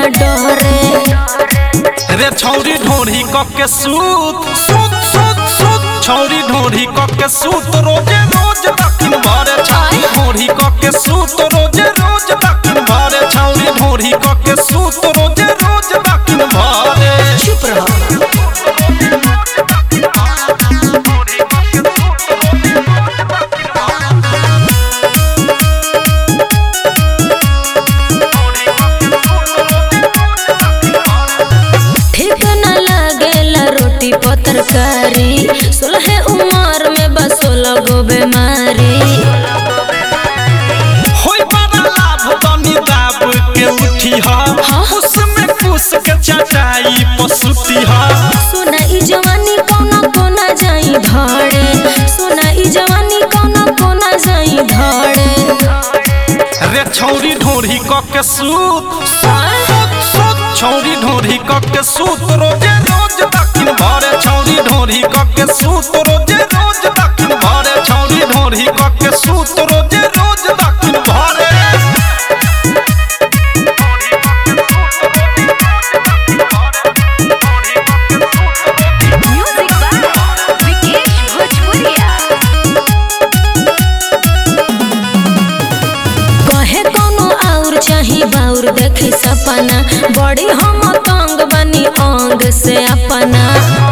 डरे रे छौरी ढोरी कके सूत सूत सूत सूत छौरी ढोरी कके सूत रोजे रोज दक्षिण भरे छौरी ढोरी कके सूत रोजे रोज दक्षिण भरे छौरी ढोरी कके सूत रोजे रोज दक्षिण भरे चुप रहो तरकारी 16 उम्र में बस 16 गो बीमारी होई बड़ा लाभ बनी दाब के उठी हा उसमें कुछ के चटाई पसुती हा सोना ई जवानी कोना कोना जाई धड़े सोना ई जवानी कोना कोना जाई धड़े रे छौरी ढोरी कके सूत सूत सूत छौरी ढोरी कके सूत रोजे रोज दक्षिण भरे छौरी ढोरी कके सूत रोजे रोज दक्षिण भरे छौरी ढोरी कके सूत रोजे रोज दक्षिण भरे म्यूजिक बाय विकेश भोजपुरिया कहे कोनो और चाही बाउर देखी सपना बड़ी हम तंग बनी अंग से अपना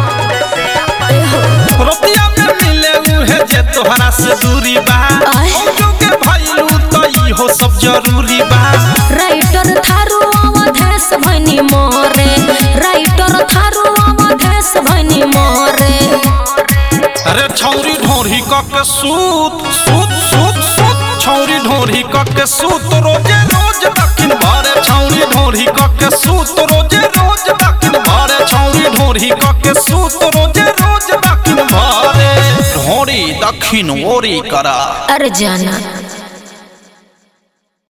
रुपया में मिले उहे जे तोहरा से दूरी बा जो के भइलू त इहो सब जरूरी बा राइटर थारू अवधेश भनी मोरे राइटर थारू अवधेश भनी मोरे अरे छौरी ढोरी कके सूत सूत सूत सूत छौरी ढोरी कके सूत रोजे रोज दक्षिण भरे छौरी ढोरी कके सूत रोजे रोज दक्षिण भरे छौरी ढोरी कके सूत रोजे रोज दक्षिण भरे ढोरी दक्षिण ओरी करा अरे जाना